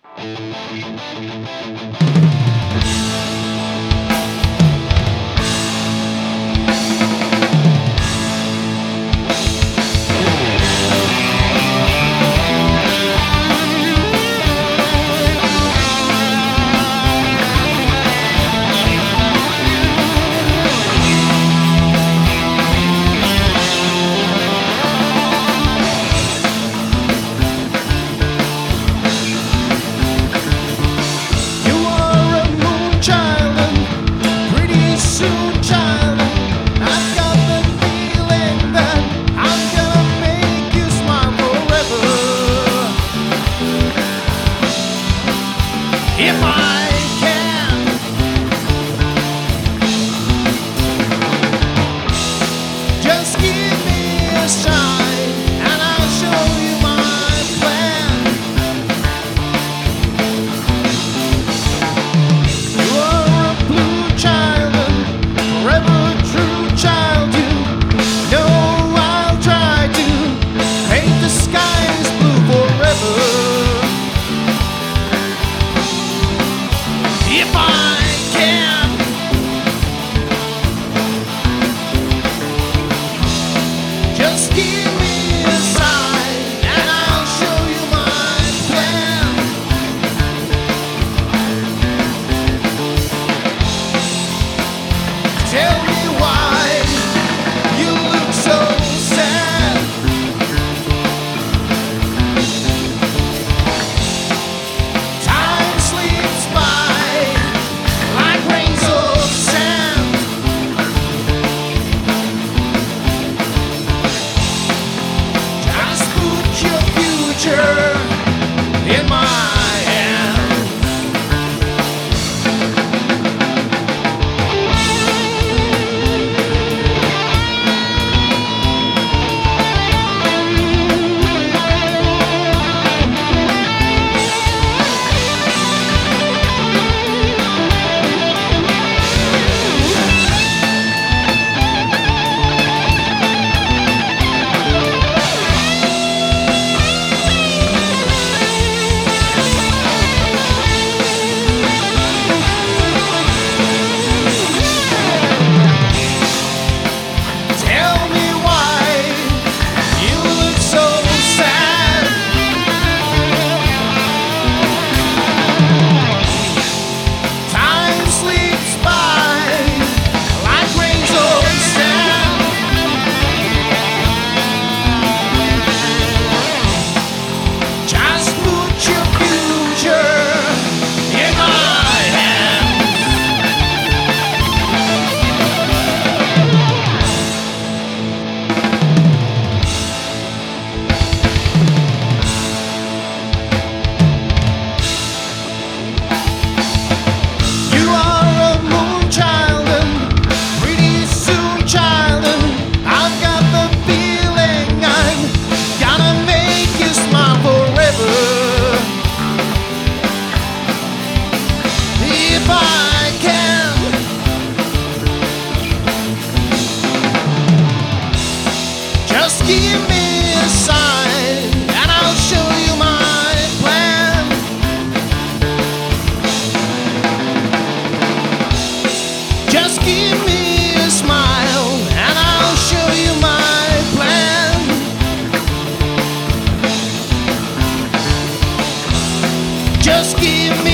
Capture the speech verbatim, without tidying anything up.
If I can, just give me a sign and I'll show you my plan. You are a blue child and forever a true child. You know I'll try to paint the skies blue forever. If I can, just give me a sign and I'll show you my plan. Tell me why you look so sad. Time slips by like grains of sand. Just put your future in my hands. Tell me why you look so sad. Time slips by like grains of sand. Just put your future in my hands. You are a moon child and pretty soon child, and I've got the feeling I'm gonna make you smile forever. If I can, just give me a sign and I'll show you my plan. Just give me a smile and I'll show you my plan. Just give